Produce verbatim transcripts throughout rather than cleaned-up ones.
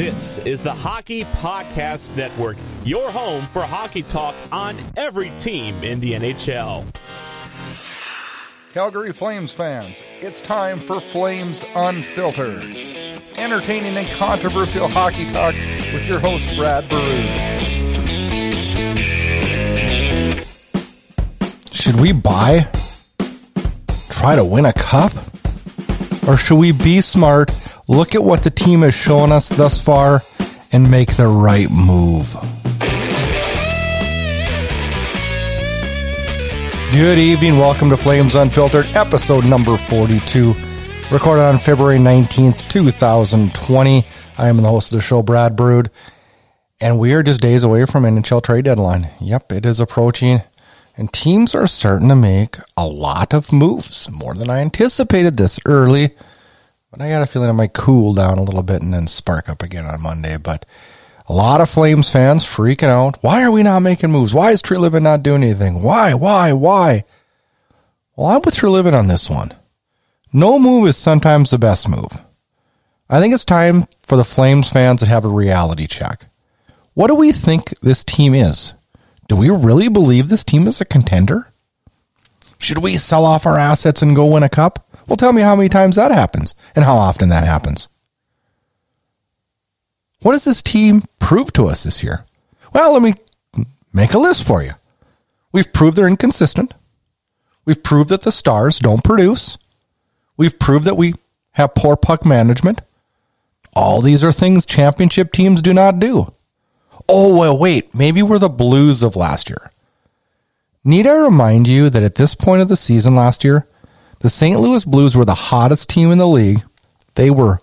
This is the Hockey Podcast Network, your home for hockey talk on every team in the N H L. Calgary Flames fans, it's time for Flames Unfiltered. Entertaining and controversial hockey talk with your host, Brad Baroud. Should we buy? Try to win a cup? Or should we be smart, look at what the team has shown us thus far, and make the right move? Good evening, welcome to Flames Unfiltered, episode number forty-two, recorded on February nineteenth, twenty twenty. I am the host of the show, Brad Baroud, and we are just days away from N H L trade deadline. Yep, it is approaching, and teams are starting to make a lot of moves, more than I anticipated this early. But I got a feeling it might cool down a little bit and then spark up again on Monday. But a lot of Flames fans freaking out. Why are we not making moves? Why is Treliving not doing anything? Why, why, why? Well, I'm with Treliving on this one. No move is sometimes the best move. I think it's time for the Flames fans to have a reality check. What do we think this team is? Do we really believe this team is a contender? Should we sell off our assets and go win a cup? Well, tell me how many times that happens and how often that happens. What does this team prove to us this year? Well, let me make a list for you. We've proved they're inconsistent. We've proved that the stars don't produce. We've proved that we have poor puck management. All these are things championship teams do not do. Oh, well, wait, maybe we're the Blues of last year. Need I remind you that at this point of the season last year, the Saint Louis Blues were the hottest team in the league. They were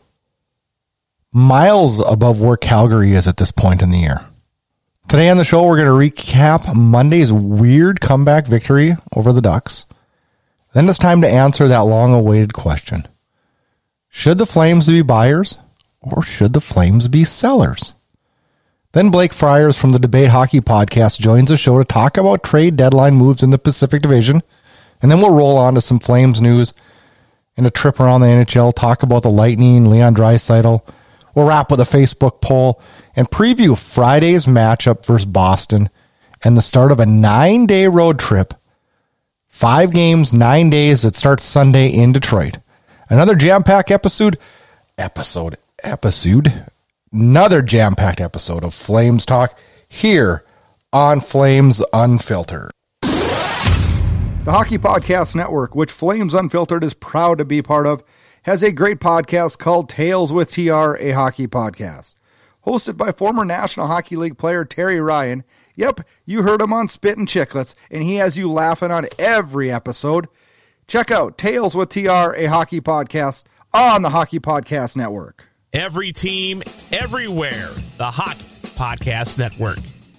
miles above where Calgary is at this point in the year. Today on the show, we're going to recap Monday's weird comeback victory over the Ducks. Then it's time to answer that long-awaited question. Should the Flames be buyers or should the Flames be sellers? Then Blake Friars from the Debate Hockey Podcast joins the show to talk about trade deadline moves in the Pacific Division. And then we'll roll on to some Flames news and a trip around the N H L, talk about the Lightning, Leon Draisaitl. We'll wrap with a Facebook poll and preview Friday's matchup versus Boston and the start of a nine-day road trip. Five games, nine days that starts Sunday in Detroit. Another jam-packed episode, episode, episode, another jam-packed episode of Flames Talk here on Flames Unfiltered. The Hockey Podcast Network, which Flames Unfiltered is proud to be part of, has a great podcast called Tales with T R, a hockey podcast. Hosted by former National Hockey League player Terry Ryan. Yep, you heard him on Spittin' Chicklets, and he has you laughing on every episode. Check out Tales with T R, a hockey podcast on the Hockey Podcast Network. Every team, everywhere. The Hockey Podcast Network.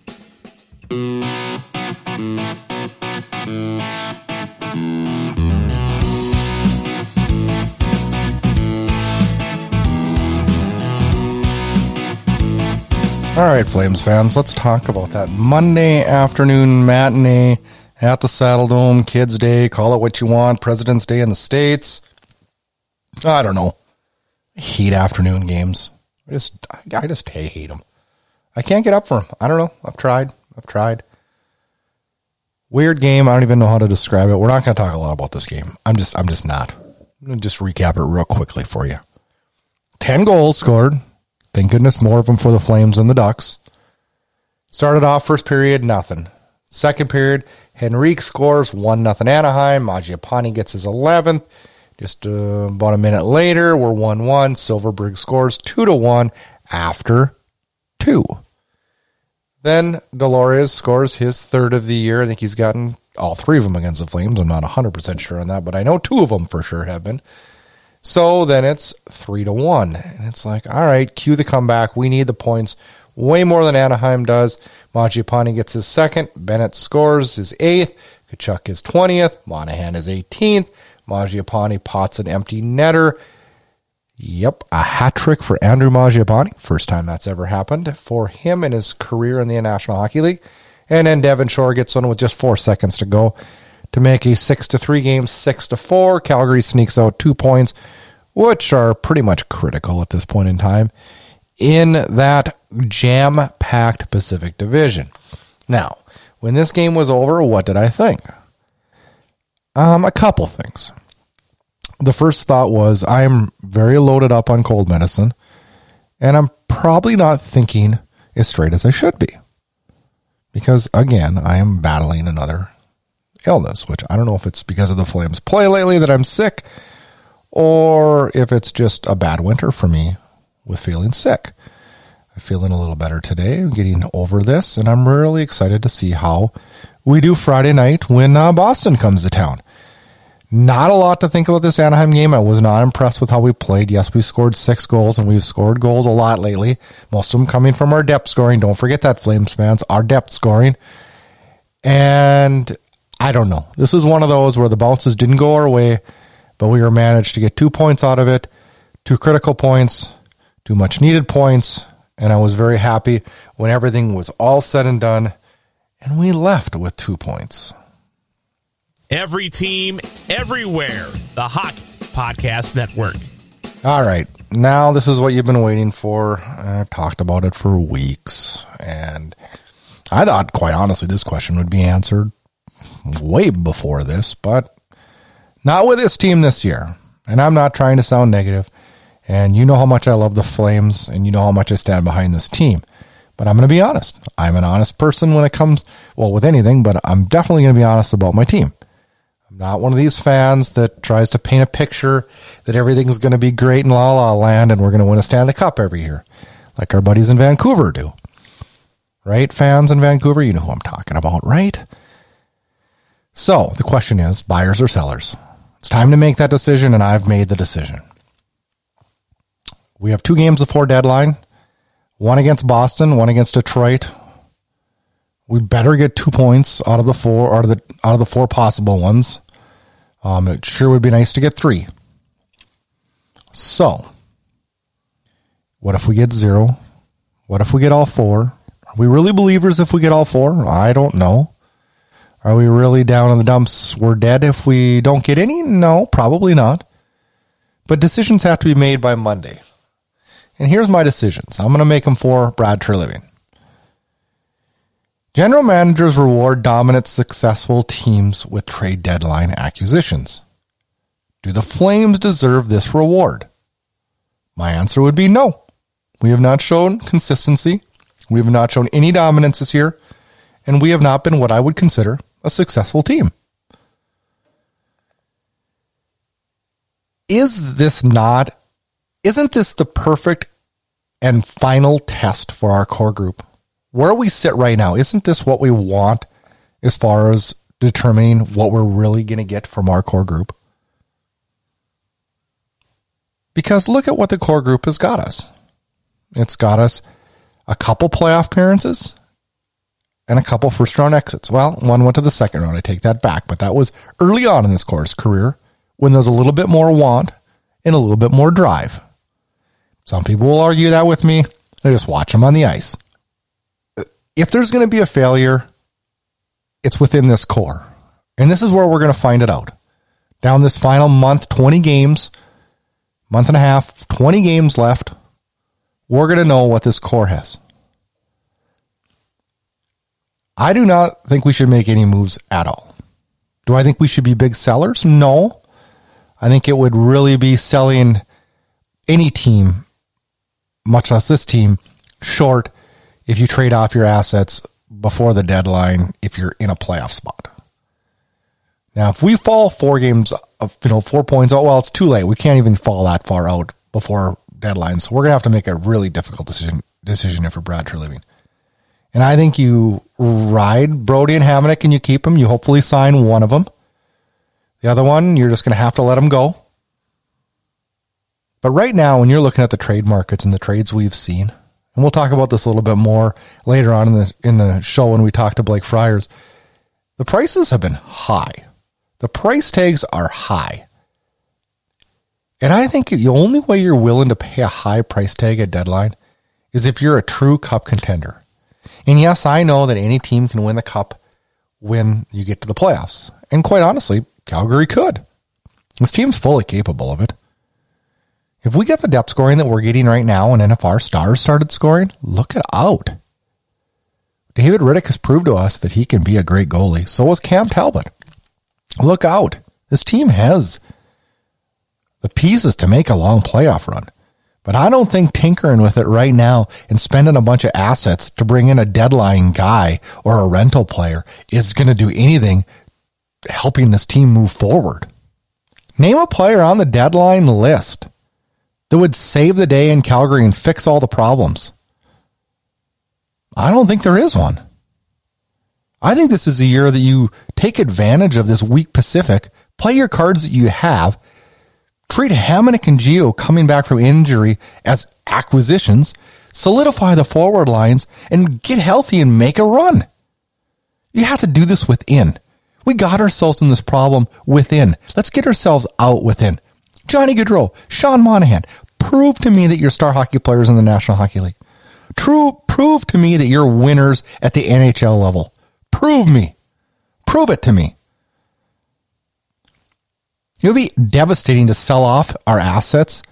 All right, Flames fans, let's talk about that Monday afternoon matinee at the Saddle Dome, Kids Day, call it what you want, President's Day in the States. I don't know. I hate afternoon games. I just, I just hate them. I can't get up for them. I don't know. I've tried. I've tried. Weird game. I don't even know how to describe it. We're not going to talk a lot about this game. I'm just, I'm just not. I'm going to just recap it real quickly for you. Ten goals scored. Thank goodness more of them for the Flames than the Ducks. Started off first period, nothing. Second period, Henrique scores one nothing Anaheim. Mangiapane gets his eleventh. Just uh, about a minute later, we're one one. Silverberg scores two to one after two. Then Delores scores his third of the year. I think he's gotten all three of them against the Flames. I'm not one hundred percent sure on that, but I know two of them for sure have been. So then it's three to one. And it's like, all right, cue the comeback. We need the points way more than Anaheim does. Mangiapane gets his second. Bennett scores his eighth. Tkachuk his twentieth. Monahan his eighteenth. Mangiapane pots an empty netter. Yep, a hat trick for Andrew Mangiapane. First time that's ever happened for him in his career in the National Hockey League. And then Devon Shore gets one with just four seconds to go to make a six to three game six to four. Calgary sneaks out two points, which are pretty much critical at this point in time in that jam-packed Pacific Division. Now, when this game was over, what did I think? Um, a couple things. The first thought was, I'm very loaded up on cold medicine, and I'm probably not thinking as straight as I should be. Because, again, I am battling another illness, which I don't know if it's because of the Flames play lately that I'm sick, or if it's just a bad winter for me with feeling sick. I'm feeling a little better today, I'm getting over this, and I'm really excited to see how we do Friday night when uh, Boston comes to town. Not a lot to think about this Anaheim game. I was not impressed with how we played. Yes, we scored six goals, and we've scored goals a lot lately. Most of them coming from our depth scoring. Don't forget that, Flames fans, our depth scoring. And I don't know. This is one of those where the bounces didn't go our way, but we were managed to get two points out of it, two critical points, two much-needed points, and I was very happy when everything was all said and done, and we left with two points. Every team, everywhere. The Hockey Podcast Network. All right. Now this is what you've been waiting for. I've talked about it for weeks. And I thought, quite honestly, this question would be answered way before this. But not with this team this year. And I'm not trying to sound negative. And you know how much I love the Flames. And you know how much I stand behind this team. But I'm going to be honest. I'm an honest person when it comes, well, with anything. But I'm definitely going to be honest about my team. I'm not one of these fans that tries to paint a picture that everything's going to be great in La La Land and we're going to win a Stanley Cup every year, like our buddies in Vancouver do. Right, fans in Vancouver? You know who I'm talking about, right? So, the question is, buyers or sellers? It's time to make that decision, and I've made the decision. We have two games before deadline, one against Boston, one against Detroit. We better get two points out of the four, out of the out of the four possible ones. Um, it sure would be nice to get three. So, what if we get zero? What if we get all four? Are we really believers if we get all four? I don't know. Are we really down in the dumps? We're dead if we don't get any? No, probably not. But decisions have to be made by Monday. And here's my decisions. I'm going to make them for Brad Treliving. General managers reward dominant, successful teams with trade deadline acquisitions. Do the Flames deserve this reward? My answer would be no. We have not shown consistency. We have not shown any dominance this year. And we have not been what I would consider a successful team. Is this not, isn't this the perfect and final test for our core group? Where we sit right now, isn't this what we want as far as determining what we're really going to get from our core group? Because look at what the core group has got us. It's got us a couple playoff appearances and a couple first round exits. Well, one went to the second round. I take that back, but that was early on in this core's career when there's a little bit more want and a little bit more drive. Some people will argue that with me. I just watch them on the ice. If there's going to be a failure, it's within this core. And this is where we're going to find it out. Down this final month, twenty games, month and a half, twenty games left, we're going to know what this core has. I do not think we should make any moves at all. Do I think we should be big sellers? No. I think it would really be selling any team, much less this team, short if you trade off your assets before the deadline if you're in a playoff spot. Now, if we fall four games, you know, four points, oh, well, it's too late. We can't even fall that far out before deadline. So we're going to have to make a really difficult decision decision if we're Brad Treliving. And I think you ride Brody and Hamonic and you keep them. You hopefully sign one of them. The other one, you're just going to have to let them go. But right now, when you're looking at the trade markets and the trades we've seen, and we'll talk about this a little bit more later on in the in the show when we talk to Blake Friars, the prices have been high. The price tags are high. And I think the only way you're willing to pay a high price tag at deadline is if you're a true cup contender. And yes, I know that any team can win the cup when you get to the playoffs. And quite honestly, Calgary could. This team's fully capable of it. If we get the depth scoring that we're getting right now, and then if our stars started scoring, look it out. David Rittich has proved to us that he can be a great goalie. So was Cam Talbot. Look out. This team has the pieces to make a long playoff run. But I don't think tinkering with it right now and spending a bunch of assets to bring in a deadline guy or a rental player is going to do anything helping this team move forward. Name a player on the deadline list that would save the day in Calgary and fix all the problems. I don't think there is one. I think this is the year that you take advantage of this weak Pacific, play your cards that you have, treat Hamonic and Gio coming back from injury as acquisitions, solidify the forward lines, and get healthy and make a run. You have to do this within. We got ourselves in this problem within. Let's get ourselves out within. Johnny Gaudreau, Sean Monahan, prove to me that you're star hockey players in the National Hockey League. True, prove to me that you're winners at the N H L level. Prove me. Prove it to me. It would be devastating to sell off our assets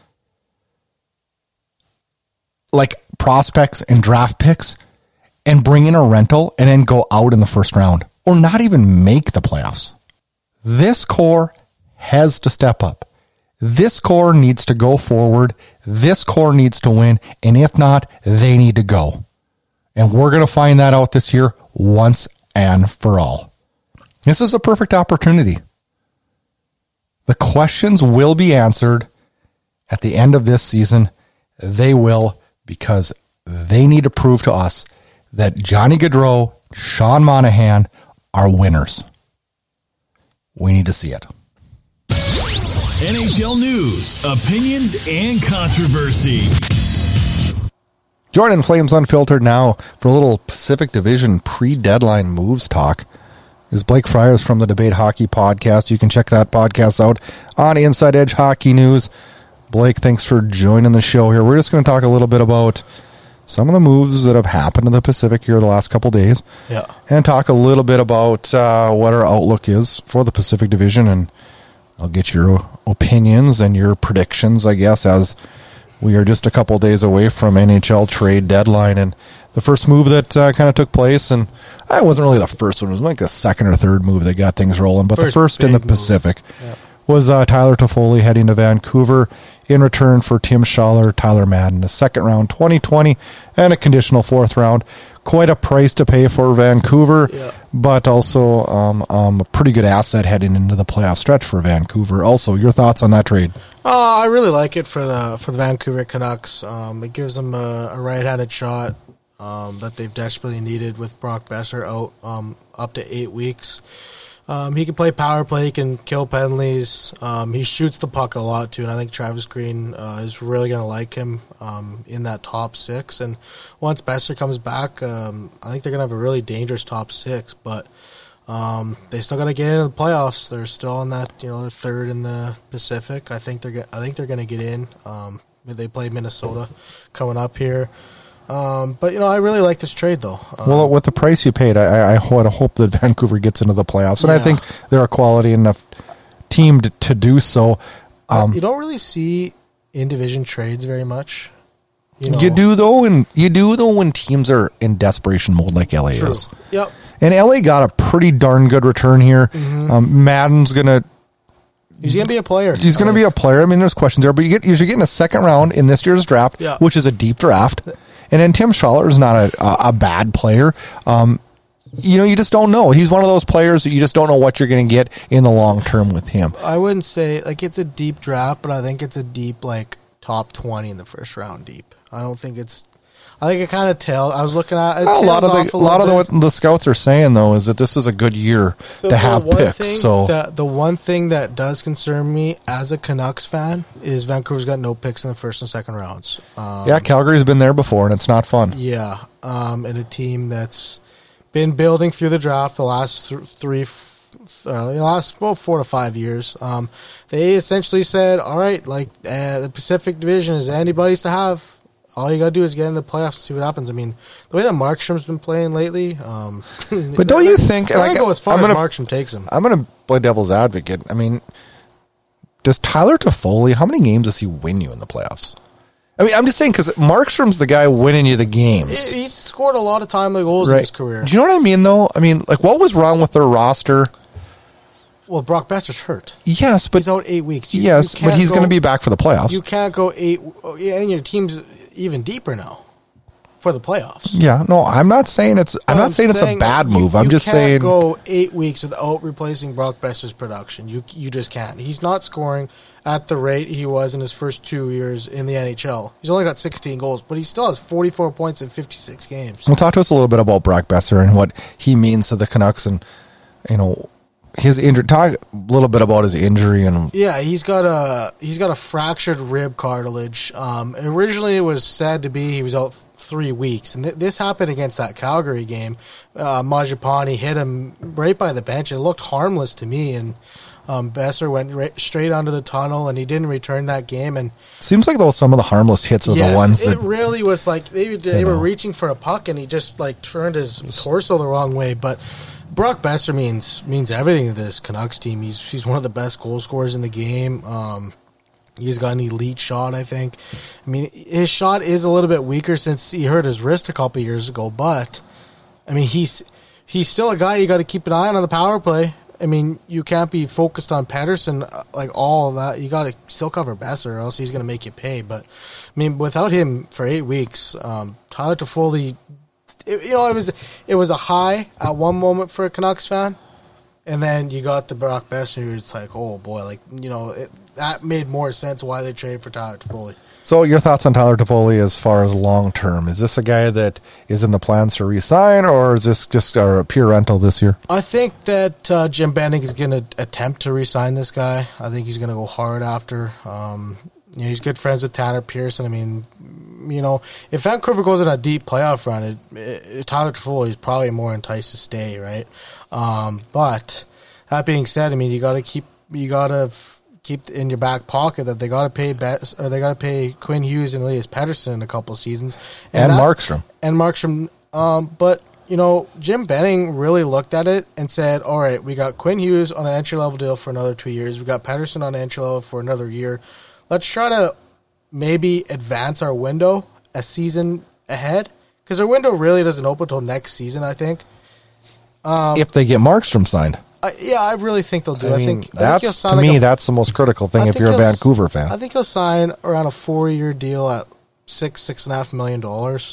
like prospects and draft picks and bring in a rental and then go out in the first round or not even make the playoffs. This core has to step up. This core needs to go forward. This core needs to win. And if not, they need to go. And we're going to find that out this year once and for all. This is a perfect opportunity. The questions will be answered at the end of this season. They will, because they need to prove to us that Johnny Gaudreau, Sean Monahan are winners. We need to see it. N H L news, opinions, and controversy. Joining Flames Unfiltered now for a little Pacific Division pre-deadline moves talk is Blake Friars from the Debate Hockey Podcast. You can check that podcast out on Inside Edge Hockey News. Blake, thanks for joining the show here. We're just going to talk a little bit about some of the moves that have happened in the Pacific here the last couple days. Yeah. And talk a little bit about uh, what our outlook is for the Pacific Division, and I'll get your opinions and your predictions, I guess, as we are just a couple days away from N H L trade deadline. And the first move that uh, kind of took place, and it wasn't really the first one, it was like the second or third move that got things rolling, but first the first in the Pacific yeah. was uh, Tyler Toffoli heading to Vancouver in return for Tim Schaller, Tyler Madden, a second round twenty twenty, and a conditional fourth round. Quite a price to pay for Vancouver, yeah. but also um, um, a pretty good asset heading into the playoff stretch for Vancouver. Also, your thoughts on that trade? Uh, I really like it for the for the Vancouver Canucks. Um, it gives them a, a right-handed shot um, that they've desperately needed with Brock Besser out um, up to eight weeks. Um, he can play power play, he can kill penalties. Um, he shoots the puck a lot too, and I think Travis Green uh, is really going to like him um, in that top six. And once Besser comes back, um, I think they're going to have a really dangerous top six. But um, they still got to get into the playoffs. They're still in that, you know, they're third in the Pacific. I think they're I think they're going to get in. Um, they play Minnesota coming up here. Um, but, you know, I really like this trade, though. Um, well, with the price you paid, I, I would hope that Vancouver gets into the playoffs. And yeah. I think they're a quality enough team to, to do so. Um, you don't really see in-division trades very much. You know. You do, though, and you do, though, when teams are in desperation mode like L A True. is. Yep. And L A got a pretty darn good return here. Mm-hmm. Um, Madden's going to... He's going to be a player. He's going to be a player. I mean, there's questions there, but you get, you're getting a second round in this year's draft, yeah. which is a deep draft. And then Tim Schaller is not a, a, a bad player. Um, you know, you just don't know. He's one of those players that you just don't know what you're going to get in the long term with him. I wouldn't say, like, it's a deep draft, but I think it's a deep, like, top twenty in the first round deep. I don't think it's... I think it kind of tells. I was looking at it. A lot of the, a lot of the, what the scouts are saying though is that this is a good year the, to have picks. Thing, so the, the one thing that does concern me as a Canucks fan is Vancouver's got no picks in the first and second rounds. Um, yeah, Calgary's been there before, and it's not fun. Yeah, um, and a team that's been building through the draft the last th- three, uh, the last well four to five years. Um, they essentially said, "All right, like uh, the Pacific Division is anybody's to have." All you got to do is get in the playoffs and see what happens. I mean, the way that Markstrom's been playing lately. Um, but don't you think... I like, go as far I'm gonna, as Markstrom takes him. I'm going to play devil's advocate. I mean, does Tyler Toffoli, how many games does he win you in the playoffs? I mean, I'm just saying because Markstrom's the guy winning you the games. He's scored a lot of timely goals right. in his career. Do you know what I mean, though? I mean, like, what was wrong with their roster? Well, Brock Besser's hurt. Yes, but he's out eight weeks. You, yes, you but he's go, going to be back for the playoffs. You can't go eight. And your team's even deeper now for the playoffs. Yeah, no, I'm not saying it's. I'm But not saying, saying it's a bad you, move. I'm you just can't saying go eight weeks without replacing Brock Besser's production. You you just can't. He's not scoring at the rate he was in his first two years in the N H L. He's only got sixteen goals, but he still has forty-four points in fifty-six games. Well, talk to us a little bit about Brock Besser and what he means to the Canucks, and you know his injury. Talk a little bit about his injury and yeah, he's got a he's got a fractured rib cartilage. Um, originally, it was said to be he was out three weeks, and th- this happened against that Calgary game. Uh, Majapani hit him right by the bench. It looked harmless to me, and um, Besser went right, straight onto the tunnel, and he didn't return that game. And seems like though some of the harmless hits are yes, the ones it that really was like they they were know. reaching for a puck, and he just like turned his torso the wrong way, but. Brock Besser means means everything to this Canucks team. He's he's one of the best goal scorers in the game. Um, he's got an elite shot, I think. I mean, his shot is a little bit weaker since he hurt his wrist a couple years ago, but I mean, he's he's still a guy you got to keep an eye on on the power play. I mean, you can't be focused on Pettersson like all of that. You got to still cover Besser, or else he's going to make you pay. But I mean, without him for eight weeks, um, Tyler Toffoli. It, you know, it was it was a high at one moment for a Canucks fan, and then you got the Brock Besser, who it's like, oh boy, like you know, it, that made more sense why they traded for Tyler Toffoli. So, your thoughts on Tyler Toffoli as far as long term? Is this a guy that is in the plans to re-sign, or is this just a pure rental this year? I think that uh, Jim Benning is going to attempt to re-sign this guy. I think he's going to go hard after. Um, you know, he's good friends with Tanner Pearson. I mean. You know, if Vancouver goes on a deep playoff run, it, it, Tyler Toffoli is probably more enticed to stay, right? Um, but that being said, I mean, you got to keep you got to f- keep in your back pocket that they got to pay Bet or they got to pay Quinn Hughes and Elias Pettersson in a couple of seasons, and, and Markstrom and Markstrom. Um, but you know, Jim Benning really looked at it and said, "All right, we got Quinn Hughes on an entry level deal for another two years. We got Pettersson on an entry level for another year. Let's try to." Maybe advance our window a season ahead because our window really doesn't open until next season. I think um, if they get Markstrom signed, uh, yeah, I really think they'll do. I, I mean, think that's I think to like me a, that's the most critical thing I if you're a Vancouver fan. I think he'll sign around a four-year deal at six six and a half million dollars.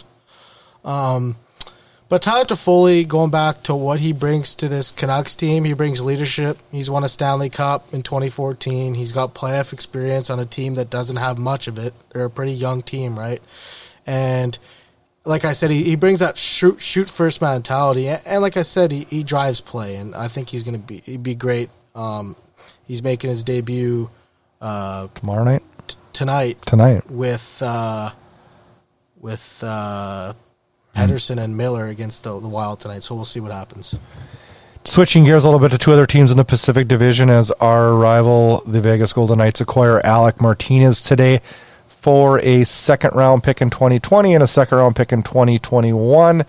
Um, but Tyler Toffoli, going back to what he brings to this Canucks team, he brings leadership. He's won a Stanley Cup in twenty fourteen. He's got playoff experience on a team that doesn't have much of it. They're a pretty young team, right? And like I said, he, he brings that shoot shoot first mentality. And, and like I said, he, he drives play, and I think he's going to be he'd be great. Um, he's making his debut uh, tomorrow night, t- tonight, tonight with uh, with. Uh, Pettersson and Miller against the, the Wild tonight, so we'll see what happens. Switching gears a little bit to two other teams in the Pacific Division as our rival, the Vegas Golden Knights, acquire Alec Martinez today for a second-round pick in twenty twenty and a second-round pick in twenty twenty-one.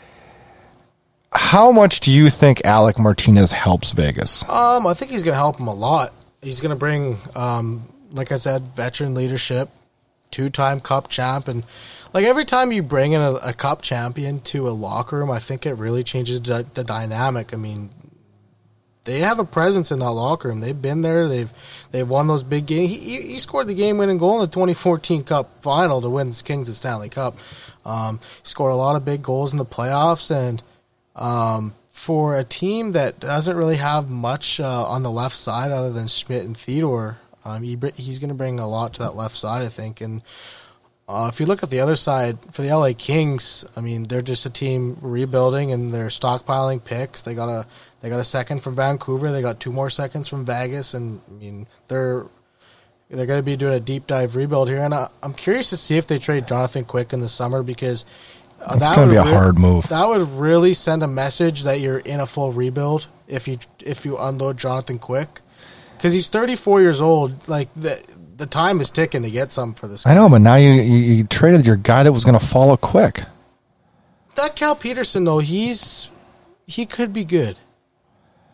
How much do you think Alec Martinez helps Vegas? Um, I think he's going to help him a lot. He's going to bring, um, like I said, veteran leadership, two-time Cup champ, and like every time you bring in a, a Cup champion to a locker room, I think it really changes the, the dynamic. I mean, they have a presence in that locker room. They've been there. They've they've won those big games. He, he scored the game-winning goal in the twenty fourteen Cup final to win the Kings the Stanley Cup. Um, he scored a lot of big goals in the playoffs, and um, for a team that doesn't really have much uh, on the left side other than Schmidt and Theodore, um, he, he's going to bring a lot to that left side, I think, and. Uh, if you look at the other side, for the L A Kings, I mean, they're just a team rebuilding and they're stockpiling picks. They got a they got a second from Vancouver. They got two more seconds from Vegas, and I mean, they're they're going to be doing a deep dive rebuild here. And I, I'm curious to see if they trade Jonathan Quick in the summer because uh, it's that going to be a re- hard move. That would really send a message that you're in a full rebuild if you if you unload Jonathan Quick because he's thirty-four years old. Like the. The time is ticking to get something for this guy. I know, but now you, you, you traded your guy that was going to follow Quick. That Cal Peterson, though, he's he could be good.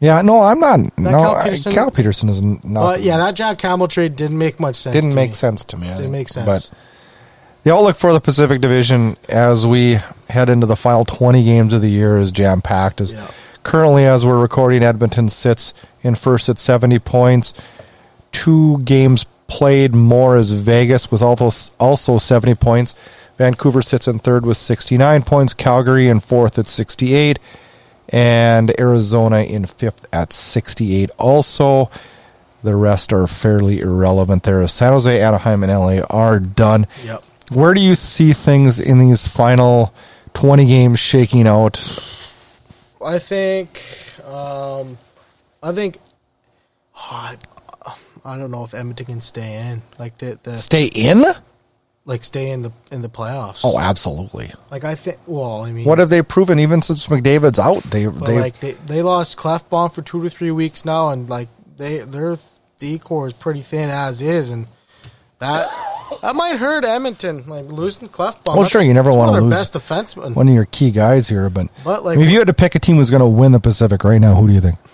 Yeah, no, I'm not. No, Cal I- Peterson- Cal Peterson is n- not. But yeah, that Jack Campbell trade didn't make much sense. didn't to make me. sense to me. I Didn't think. make sense. But the outlook for the Pacific Division as we head into the final twenty games of the year is jam packed. As Yeah. currently, as we're recording, Edmonton sits in first at seventy points. Two games played more as Vegas with also also seventy points. Vancouver sits in third with sixty-nine points. Calgary in fourth at sixty-eight. And Arizona in fifth at sixty-eight. Also, the rest are fairly irrelevant there. San Jose, Anaheim, and L A are done. Yep. Where do you see things in these final twenty games shaking out? I think, um, I think, oh, I, I don't know if Edmonton can stay in, like the, the Stay in? like stay in the in the playoffs. Oh, absolutely. Like I think. Well, I mean, What have they proven even since McDavid's out? They but they like they they lost Clefbaum for two to three weeks now, and like they their D core is pretty thin as is, and that that might hurt Edmonton. Like losing Clefbaum. Well, sure, you never want to their lose best defenseman. one of your key guys here, but, But, like- I mean, if you had to pick a team who's going to win the Pacific right now, who do you think?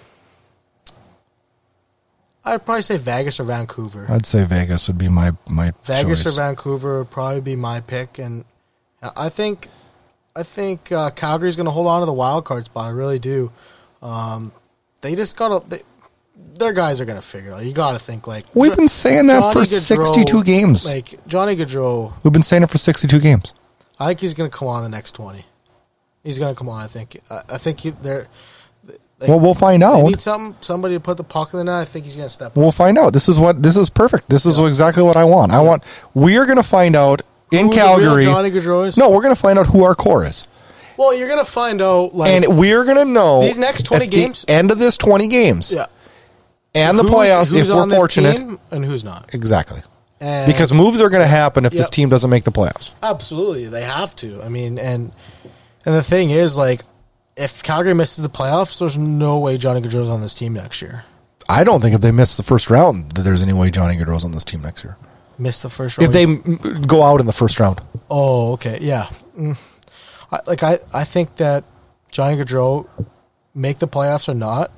I'd probably say Vegas or Vancouver. I'd say Vegas would be my my Vegas choice. or Vancouver would probably be my pick, and I think I think uh, Calgary's going to hold on to the wild card spot. I really do. Um, they just got to. Their guys are going to figure it out. You got to think like We've been saying that Johnny for Gaudreau, sixty-two games. Like Johnny Gaudreau, We've been saying it for sixty-two games. I think he's going to come on the next twenty. He's going to come on. I think. I, I think he, they're. Like, Well, we'll find they out. need some somebody to put the puck in the net. I think he's going to step up. We'll find out. This is what this is perfect. This is Yeah. exactly what I want. I want. We are going to find out in Who the real Calgary. Johnny Gaudreau is? No, we're going to find out who our core is, Well, you're going to find out like and we're going to know These next twenty at games- the end of this twenty games, yeah. and the Who's- playoffs who's if we're on this fortunate. team and who's not. Exactly, And because moves are going to happen if this Yep. team doesn't make the playoffs. absolutely, they have to. I mean, and and the thing is, like, if Calgary misses the playoffs, there's no way Johnny Gaudreau's on this team next year. I don't think if they miss the first round that there's any way Johnny Gaudreau's on this team next year. Miss the first round. If they m- go out in the first round, oh, okay, yeah. Mm. I, like I, I think that Johnny Gaudreau, make the playoffs or not,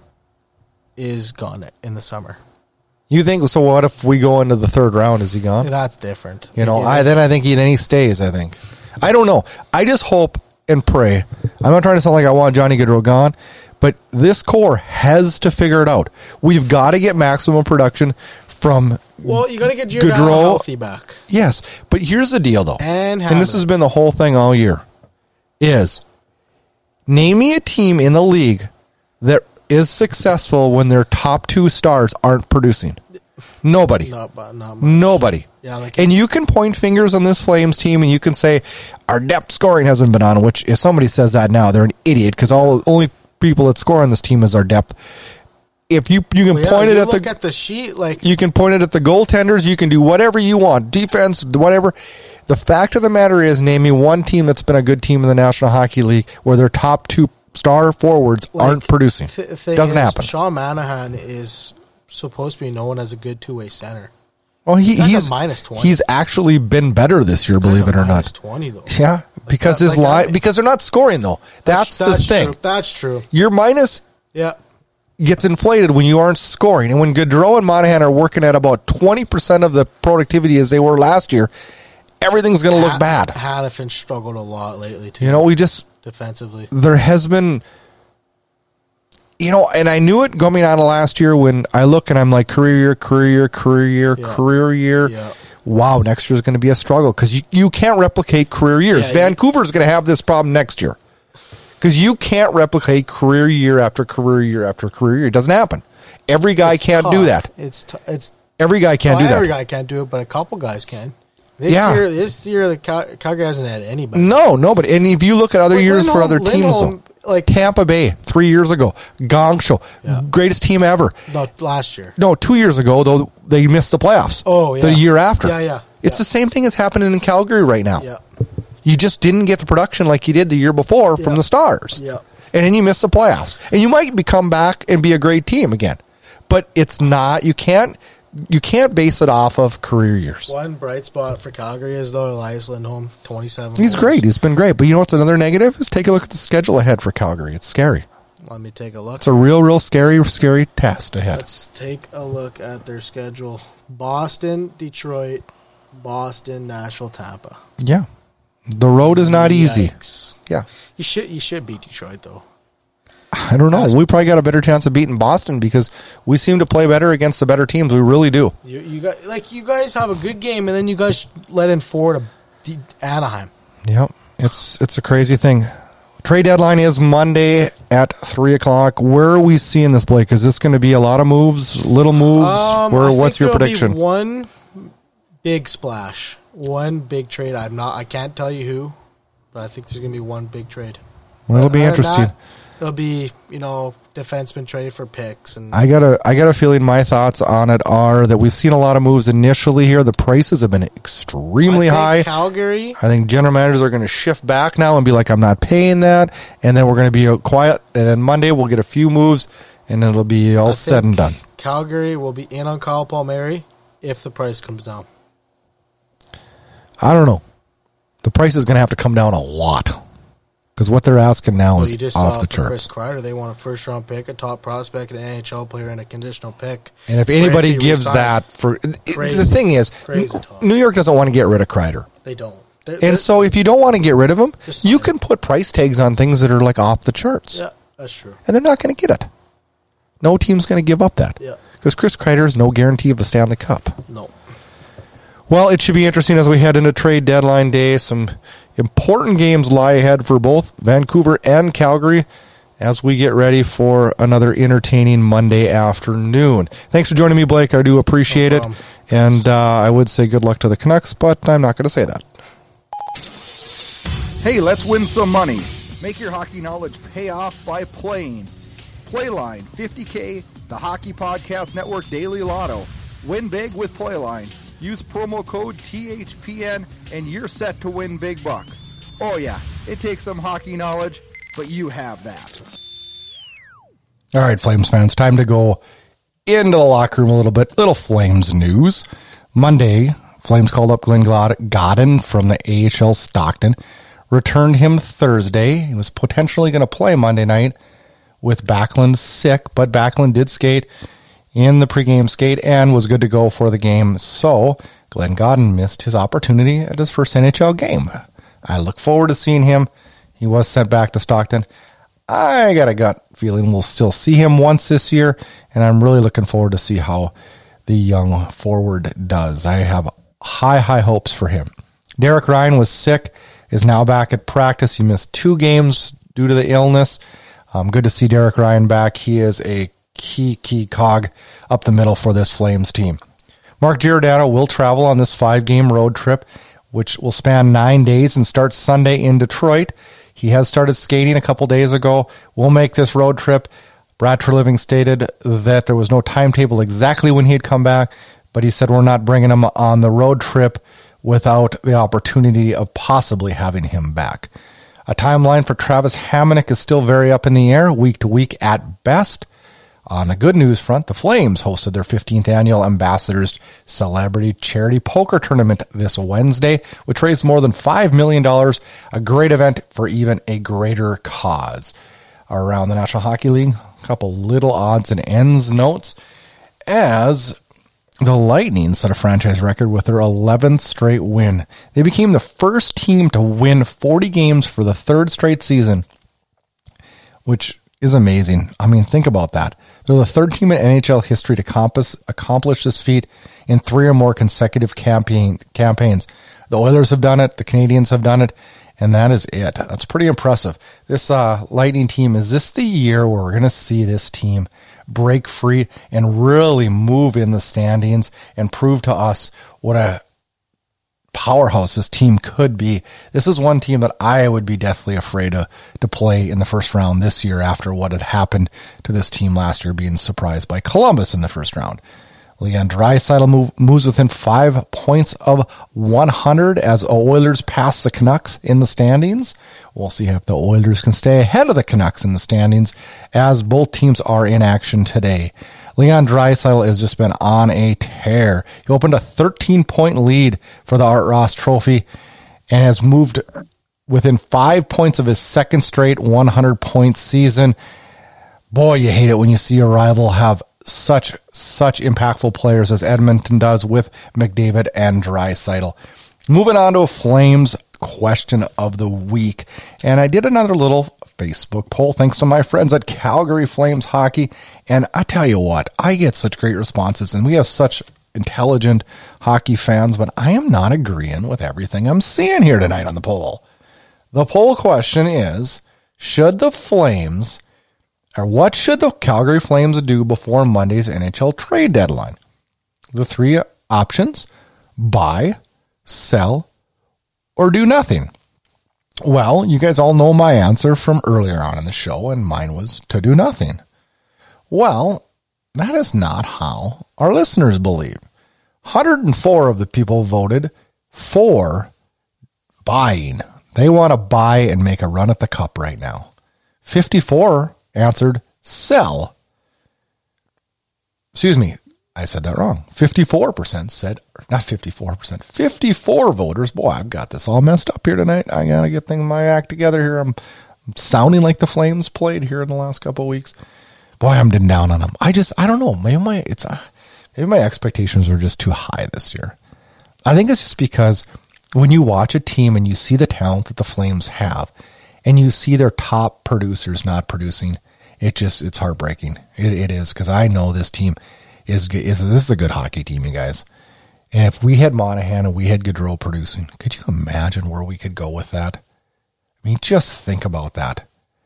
is gone in the summer. you think so? What if we go into the third round? Is he gone? That's different. You know, Like, I then I think he then he stays. I think. I don't know. I just hope and pray. I'm not trying to sound like I want Johnny Gaudreau gone, but this core has to figure it out. We've got to get maximum production from. well, you got to get Giordano Gaudreau- healthy back. Yes, but here's the deal, though, And this Hammond. has been the whole thing all year. Is name me a team in the league that is successful when their top two stars aren't producing. Nobody. Not, but not much. Nobody. Yeah, like- and you can point fingers on this Flames team, and you can say our depth scoring hasn't been on. Which, if somebody says that now, they're an idiot because all only people that score on this team is our depth. If you you can Well, yeah, point you it at look the at the sheet, like you can point it at the goaltenders. You can do whatever you want, defense, whatever. The fact of the matter is, name me one team that's been a good team in the National Hockey League where their top two star forwards like, aren't producing. th- thing Doesn't is, happen. Sean Monahan is supposed to be known as a good two way center. Well, he, Guy's a he's minus twenty. he's actually been better this year, believe Guy's it a or minus not. twenty though. Yeah, because that- his like line that- because they're not scoring though. That's, the thing. True. That's true. Your minus Yeah. gets inflated when you aren't scoring, and when Gaudreau and Monahan are working at about twenty percent of the productivity as they were last year, everything's going to look Ha- bad. Hanifin struggled a lot lately too. You know, we just defensively. there has been, you know, and I knew it coming out of last year when I look and I'm like career year, career year, career year, Yeah. career year. Yeah. Wow, next year is going to be a struggle because you, you can't replicate career years. Yeah, Vancouver's going to have this problem next year because you can't replicate career year after career year after career year. It doesn't happen. Every guy It's can't do tough. that. It's t- it's Every guy can't well, do every that. guy can't do it, but a couple guys can. This Yeah. year, this year, the Cal- Calgary hasn't had anybody. No, nobody. And if you look at other Like, years for Lindholm- other teams, Lindholm, though, like Tampa Bay three years ago, Gong Show, Yeah. greatest team ever. no, last year. No, two years ago though they missed the playoffs. Oh, yeah. the year after. Yeah, yeah, It's yeah. the same thing as happening in Calgary right now. Yeah. You just didn't get the production like you did the year before from Yeah. the Stars. Yeah. And then you miss the playoffs, and you might be come back and be a great team again, but it's not. You can't. You can't base it off of career years. One bright spot for Calgary is though Elias Lindholm, twenty-seven. He's goals. great. He's been great. But you know what's another negative? Is take a look at the schedule ahead for Calgary. It's scary. Let me take a look. It's a real, real scary, scary test ahead. Let's take a look at their schedule. Boston, Detroit, Boston, Nashville, Tampa. Yeah. The road is not easy. Yikes. Yeah. You should you should beat Detroit, though. I don't know. We probably got a better chance of beating Boston because we seem to play better against the better teams. We really do. You, you got like you guys have a good game, and then you guys let in four to D- Anaheim. Yep. It's it's a crazy thing. Trade deadline is Monday at three o'clock. Where are we seeing this, Blake? Is this going to be a lot of moves, little moves? Um, Where, I what's think your there'll be prediction? one big splash, one big trade. I'm not. I can't tell you who, but I think there's going to be one big trade. Well, it'll be Other than interesting. that, it'll be, you know, defensemen traded for picks. And I got a, I got a feeling my thoughts on it are that we've seen a lot of moves initially here. The prices have been extremely I think high. Calgary. I think general managers are going to shift back now and be like, I'm not paying that. And then we're going to be quiet. And then Monday we'll get a few moves and it'll be all I said and think done. Calgary will be in on Kyle Palmieri if the price comes down. I don't know. The price is going to have to come down a lot because what they're asking now Well, is you just off saw the for charts. Chris Kreider, they want a first round pick, a top prospect, an N H L player, and a conditional pick. And if For anybody he gives resigned. that for Crazy. the thing is, Crazy talk. New York doesn't want to get rid of Kreider. They don't. They're, they're, And so if you don't want to get rid of him, Just you sign can put price tags on things that are like off the charts. yeah, that's true. And they're not going to get it. No team's going to give up that. Yeah. Because Chris Kreider is no guarantee of a Stanley Cup. No. Well, it should be interesting as we head into trade deadline day. Some important games lie ahead for both Vancouver and Calgary as we get ready for another entertaining Monday afternoon. Thanks for joining me, Blake. I do appreciate No it. problem. And uh, I would say good luck to the Canucks, but I'm not going to say that. Hey, let's win some money. Make your hockey knowledge pay off by playing. Playline fifty K, the Hockey Podcast Network Daily Lotto. Win big with Playline. Use promo code T H P N and you're set to win big bucks. Oh yeah, it takes some hockey knowledge, but you have that. All right, Flames fans, time to go into the locker room a little bit. Little Flames news. Monday, Flames called up Glenn Godden from the A H L Stockton. Returned him Thursday. He was potentially going to play Monday night with Backlund sick, but Backlund did skate in the pregame skate and was good to go for the game. So Glenn Godden missed his opportunity at his first N H L game. I look forward to seeing him. He was sent back to Stockton. I got a gut feeling we'll still see him once this year, and I'm really looking forward to see how the young forward does. I have high, high hopes for him. Derek Ryan was sick, is now back at practice. He missed two games due to the illness. Um, good to see Derek Ryan back. He is a key, key cog up the middle for this Flames team. Mark Giordano will travel on this five-game road trip, which will span nine days and start Sunday in Detroit. He has started skating a couple days ago. We'll make this road trip. Brad Treliving stated that there was no timetable exactly when he'd come back, but he said we're not bringing him on the road trip without the opportunity of possibly having him back. A timeline for Travis Hamonic is still very up in the air, week to week at best. On the good news front, the Flames hosted their fifteenth annual Ambassadors Celebrity Charity Poker Tournament this Wednesday, which raised more than five million dollars, a great event for even a greater cause. Around the National Hockey League, a couple little odds and ends notes, as the Lightning set a franchise record with their eleventh straight win. They became the first team to win forty games for the third straight season, which is amazing. I mean, think about that. They're the third team in N H L history to compass, accomplish this feat in three or more consecutive campaign, campaigns. The Oilers have done it. The Canadiens have done it. And that is it. That's pretty impressive. This uh, Lightning team, is this the year where we're going to see this team break free and really move in the standings and prove to us what a powerhouse this team could be? This is one team that I would be deathly afraid to, to play in the first round this year after what had happened to this team last year, being surprised by Columbus in the first round. Leon Draisaitl move, moves within five points of one hundred as Oilers pass the Canucks in the standings. We'll see if the Oilers can stay ahead of the Canucks in the standings as both teams are in action today. Leon Draisaitl has just been on a tear. He opened a thirteen-point lead for the Art Ross Trophy and has moved within five points of his second straight one hundred-point season. Boy, you hate it when you see a rival have such, such impactful players as Edmonton does with McDavid and Draisaitl. Moving on to a Flames question of the week. And I did another little Facebook poll thanks to my friends at Calgary Flames Hockey. And I tell you what, I get such great responses, and we have such intelligent hockey fans, but I am not agreeing with everything I'm seeing here tonight on the poll. The poll question is, should the Flames, or what should the Calgary Flames do before Monday's N H L trade deadline? The three options: buy, sell, or do nothing. Well, you guys all know my answer from earlier on in the show, and mine was to do nothing. Well, that is not how our listeners believe. one hundred four of the people voted for buying. They want to buy and make a run at the cup right now. fifty-four answered sell. Excuse me, I said that wrong. fifty-four percent said, not fifty-four percent, fifty-four voters. Boy, I've got this all messed up here tonight. I got to get things, my act together here. I'm sounding like the Flames played here in the last couple of weeks. Boy, I'm getting down on them. I just, I don't know. Maybe my, it's, uh, maybe my expectations were just too high this year. I think it's just because when you watch a team and you see the talent that the Flames have, and you see their top producers not producing, it just, it's heartbreaking. It, it is, because I know this team is, is, this is a good hockey team, you guys. And if we had Monahan and we had Gaudreau producing, could you imagine where we could go with that? I mean, just think about that.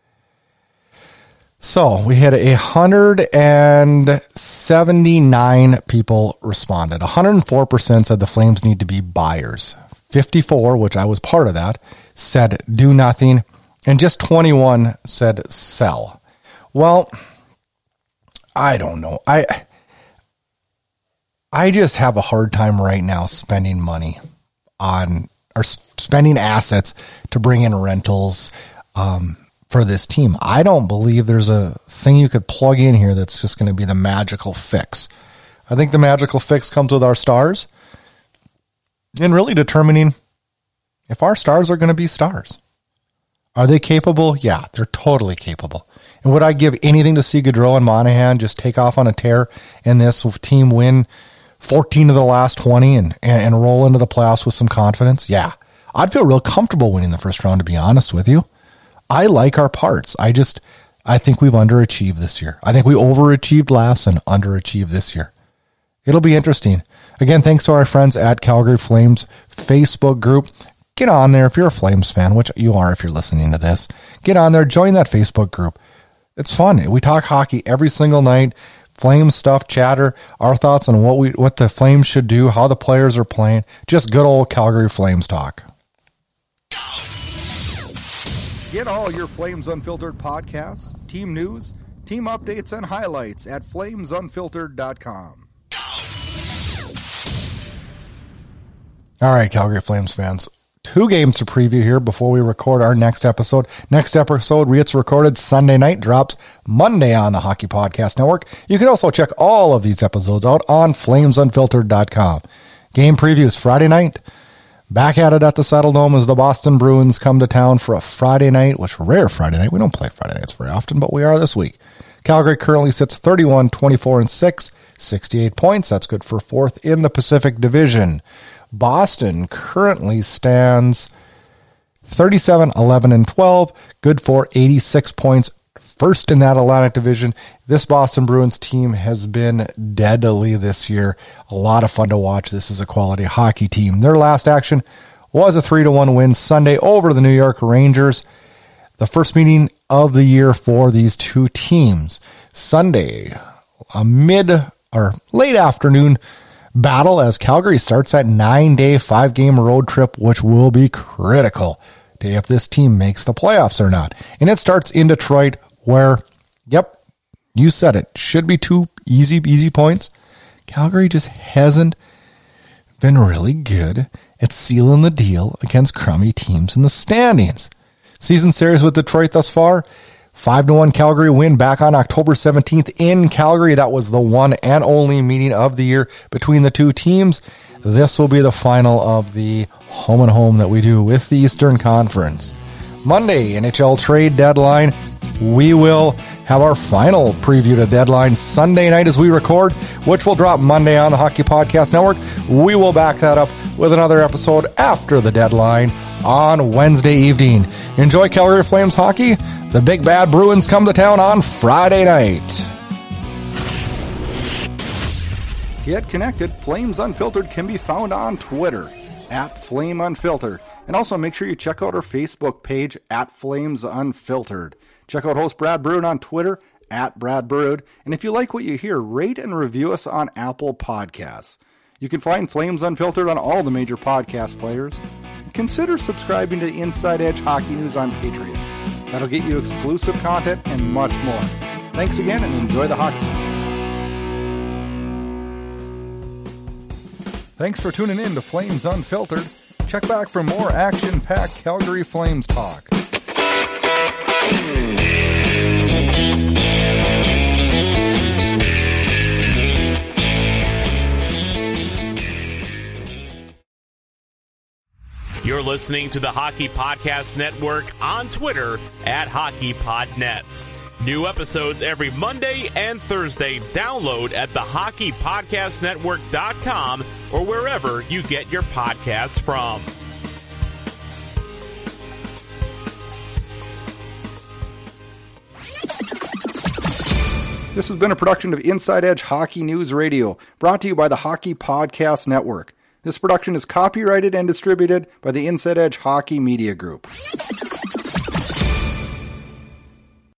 So we had one hundred seventy-nine people responded. one hundred four percent said the Flames need to be buyers. fifty-four, which I was part of that, said do nothing. And just twenty-one said sell. Well, I don't know. I I just have a hard time right now spending money on, or spending assets to bring in rentals um, for this team. I don't believe there's a thing you could plug in here that's just going to be the magical fix. I think the magical fix comes with our stars and really determining if our stars are going to be stars. Are they capable? Yeah, they're totally capable. And would I give anything to see Gaudreau and Monahan just take off on a tear and this team win fourteen of the last twenty and, and, and roll into the playoffs with some confidence? Yeah, I'd feel real comfortable winning the first round, to be honest with you. I like our parts. I just, I think we've underachieved this year. I think we overachieved last and underachieved this year. It'll be interesting. Again, thanks to our friends at Calgary Flames Facebook group. Get on there if you're a Flames fan, which you are if you're listening to this. Get on there, join that Facebook group. It's fun. We talk hockey every single night. Flames stuff, chatter, our thoughts on what we what the Flames should do, how the players are playing. Just good old Calgary Flames talk. Get all your Flames Unfiltered podcasts, team news, team updates, and highlights at flames unfiltered dot com. All right, Calgary Flames fans. Two games to preview here before we record our next episode. Next episode, it's recorded Sunday night, drops Monday on the Hockey Podcast Network. You can also check all of these episodes out on flames unfiltered dot com. Game previews Friday night. Back at it at the Saddledome as the Boston Bruins come to town for a Friday night, which rare Friday night. We don't play Friday nights very often, but we are this week. Calgary currently sits thirty-one, twenty-four, and six, sixty-eight points. That's good for fourth in the Pacific Division. Boston currently stands thirty-seven, eleven, and twelve, good for eighty-six points, first in that Atlantic Division. This Boston Bruins team has been deadly this year. A lot of fun to watch. This is a quality hockey team. Their last action was a three to one win Sunday over the New York Rangers. The first meeting of the year for these two teams. Sunday, a mid or late afternoon battle as Calgary starts that nine-day, five-game road trip, which will be critical to if this team makes the playoffs or not. And it starts in Detroit where, yep, you said it, should be two easy, easy points. Calgary just hasn't been really good at sealing the deal against crummy teams in the standings. Season series with Detroit thus far, five to one Calgary win back on October seventeenth in Calgary. That was the one and only meeting of the year between the two teams. This will be the final of the home and home that we do with the Eastern Conference. Monday, N H L trade deadline. We will have our final preview to deadline Sunday night as we record, which will drop Monday on the Hockey Podcast Network. We will back that up with another episode after the deadline on Wednesday evening. Enjoy Calgary Flames hockey. The Big Bad Bruins come to town on Friday night. Get connected. Flames Unfiltered can be found on Twitter at Flame Unfiltered. And also make sure you check out our Facebook page at Flames Unfiltered. Check out host Brad Brood on Twitter at Brad Brood. And if you like what you hear, rate and review us on Apple Podcasts. You can find Flames Unfiltered on all the major podcast players. Consider subscribing to Inside Edge Hockey News on Patreon. That'll get you exclusive content and much more. Thanks again and enjoy the hockey. Thanks for tuning in to Flames Unfiltered. Check back for more action-packed Calgary Flames talk. You're listening to the Hockey Podcast Network on Twitter at HockeyPodNet. New episodes every Monday and Thursday. Download at the hockey podcast network dot com or wherever you get your podcasts from. This has been a production of Inside Edge Hockey News Radio, brought to you by the Hockey Podcast Network. This production is copyrighted and distributed by the Inside Edge Hockey Media Group.